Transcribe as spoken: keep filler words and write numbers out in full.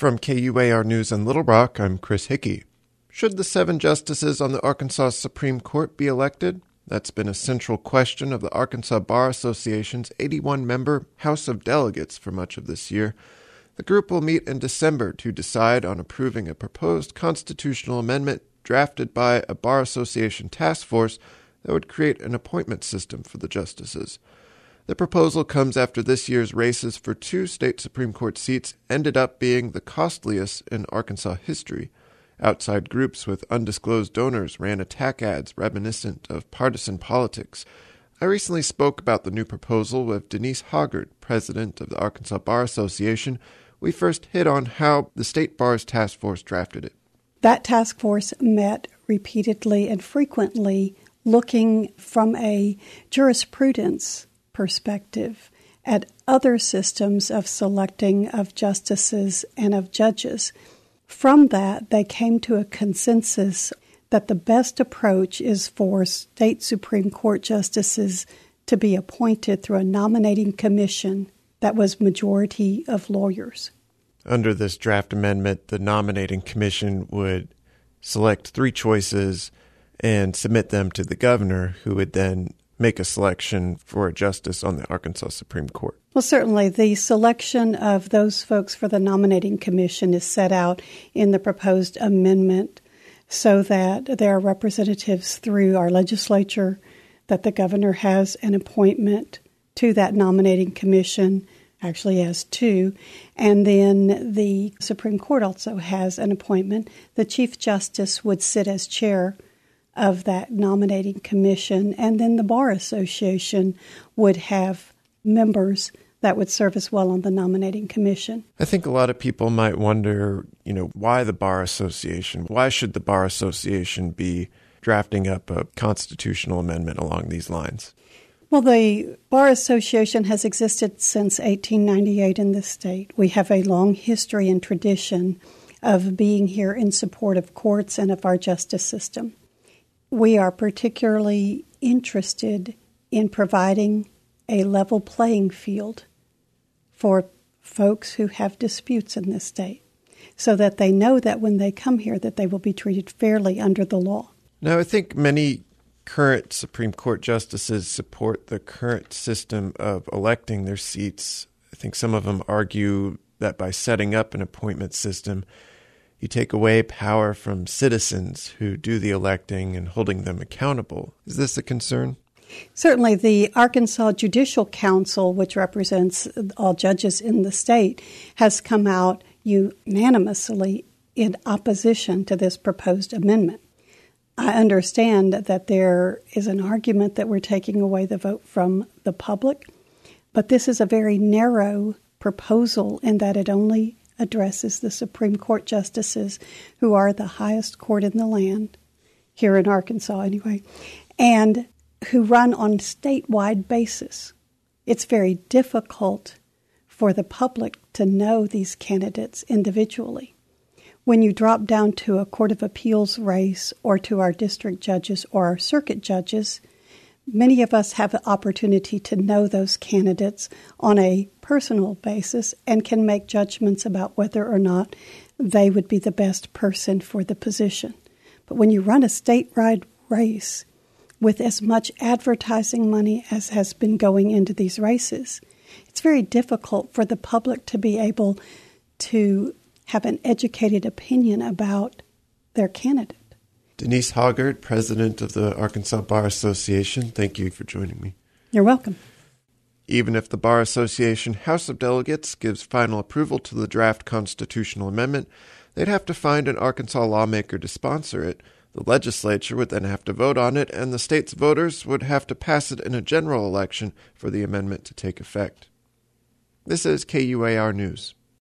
From K U A R News in Little Rock, I'm Chris Hickey. Should the seven justices on the Arkansas Supreme Court be elected? That's been a central question of the Arkansas Bar Association's eighty-one member House of Delegates for much of this year. The group will meet in December to decide on approving a proposed constitutional amendment drafted by a Bar Association task force that would create an appointment system for the justices. The proposal comes after this year's races for two state Supreme Court seats ended up being the costliest in Arkansas history. Outside groups with undisclosed donors ran attack ads reminiscent of partisan politics. I recently spoke about the new proposal with Denise Hoggard, president of the Arkansas Bar Association. We first hit on how the State Bar's task force drafted it. That task force met repeatedly and frequently, looking from a jurisprudence perspective at other systems of selecting of justices and of judges. From that, they came to a consensus that the best approach is for state Supreme Court justices to be appointed through a nominating commission that was majority of lawyers. Under this draft amendment, the nominating commission would select three choices and submit them to the governor, who would then make a selection for a justice on the Arkansas Supreme Court. Well, certainly the selection of those folks for the nominating commission is set out in the proposed amendment so that there are representatives through our legislature, that the governor has an appointment to that nominating commission, actually has two, and then the Supreme Court also has an appointment. The Chief Justice would sit as chair of that nominating commission, and then the Bar Association would have members that would serve as well on the nominating commission. I think a lot of people might wonder, you know, why the Bar Association? Why should the Bar Association be drafting up a constitutional amendment along these lines? Well, the Bar Association has existed since eighteen ninety-eight in this state. We have a long history and tradition of being here in support of courts and of our justice system. We are particularly interested in providing a level playing field for folks who have disputes in this state, so that they know that when they come here that they will be treated fairly under the law. Now, I think many current Supreme Court justices support the current system of electing their seats. I think some of them argue that by setting up an appointment system, you take away power from citizens who do the electing and holding them accountable. Is this a concern? Certainly, the Arkansas Judicial Council, which represents all judges in the state, has come out unanimously in opposition to this proposed amendment. I understand that there is an argument that we're taking away the vote from the public, but this is a very narrow proposal in that it only addresses the Supreme Court justices, who are the highest court in the land, here in Arkansas anyway, and who run on statewide basis. It's very difficult for the public to know these candidates individually. When you drop down to a Court of Appeals race or to our district judges or our circuit judges, many of us have the opportunity to know those candidates on a personal basis and can make judgments about whether or not they would be the best person for the position. But when you run a statewide race with as much advertising money as has been going into these races, it's very difficult for the public to be able to have an educated opinion about their candidate. Denise Hoggard, president of the Arkansas Bar Association, thank you for joining me. You're welcome. Even if the Bar Association House of Delegates gives final approval to the draft constitutional amendment, they'd have to find an Arkansas lawmaker to sponsor it. The legislature would then have to vote on it, and the state's voters would have to pass it in a general election for the amendment to take effect. This is K U A R News.